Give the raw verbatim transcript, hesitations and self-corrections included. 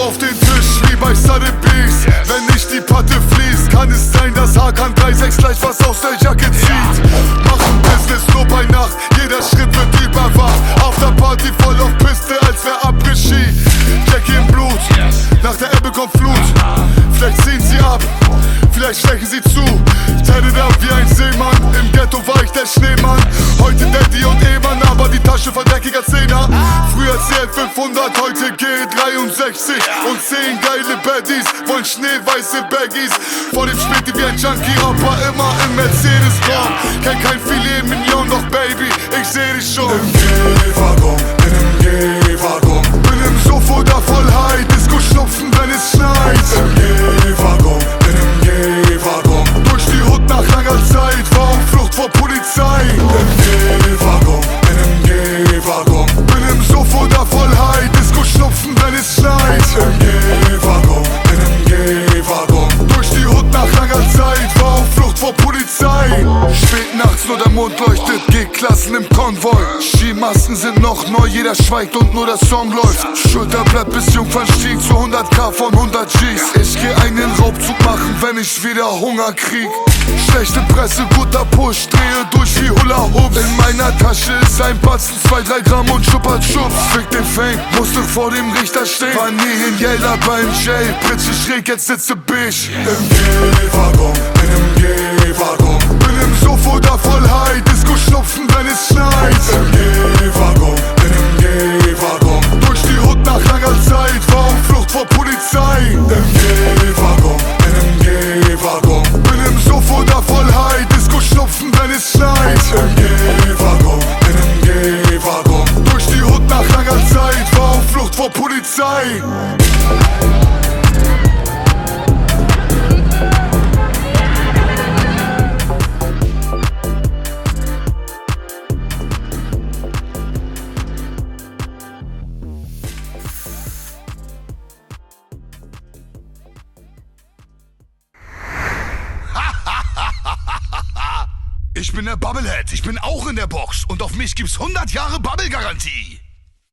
auf den Tisch wie bei Sotheby's. Wenn nicht die Patte fließt, kann es sein, dass Hakan drei sechs gleich was aus der Jacke zieht. Machen Business nur bei Nacht, jeder Schritt wird überwacht. Afterparty voll auf Piste, als wär Après-Ski. Jackie im Blut, nach der Ebbe kommt Flut. Vielleicht ziehen sie ab, vielleicht stechen sie zu. Tatted up wie ein Seemann, im Ghetto war ich der Schneemann. Heute Daddy und Ehemann, aber die Tasche voll dreckiger Zehner. Früher C L fünfhundert, heute G dreiundsechzig. Und zehn geile Baddies wollen schneeweiße Baggies. Vor dem Späti wie ein Junkie, aber immer im Mercedes-Raum. Kenn kein Filet Mignon, doch Baby, ich seh dich schon. Im G-Waggon, in im G-Waggon. Bin im Sofa da voll high, Disco schnupfen, wenn es schneit. Im G-Waggon, in im G-Waggon. Durch die Hut nach langer Zeit, war auf Flucht vor Polizei. Im G-Waggon, in im G-Waggon. Bin im Sofa da voll high, Disco schnupfen, wenn es schneit. Im G-Waggon, in im G-Waggon. Durch die Hut nach langer Zeit, war auf Flucht vor Polizei. Spät nachts nur der Mond leuchtet, G-Klassen im Konvoi. Skimasken sind noch neu, jeder schweigt und nur der Song läuft. Schulterblatt bis Jungfernstieg zu hunderttausend von hundert G's. Ich geh einen Raubzug machen, wenn ich wieder Hunger krieg. Schlechte Presse, guter Push, drehe durch wie Hula Hoops. In meiner Tasche ist ein Batzen, zwei, drei Gramm und Schupert Schubs. Fick den Fame, musste vor dem Richter stehen. War nie in Yelda beim Jail, Pritsche schräg, jetzt sitze Bisch. Im G-Waggon, in im G-Waggon. Bin im Sofa da voll high, Disco schnupfen, wenn es schneit. Im G-Waggon, in im G-Waggon. Durch die Hut nach langer Zeit, war auf Flucht vor Polizei. Im G-Waggon, in im G-Waggon. Bin im Sofa da voll high, Disco schnupfen, wenn es schneit. Im G-Waggon, in im G-Waggon. Durch die Hut nach langer Zeit, war auf Flucht vor Polizei. Ich bin der Bubblehead, ich bin auch in der Box und auf mich gibt's hundert Jahre Bubble-Garantie.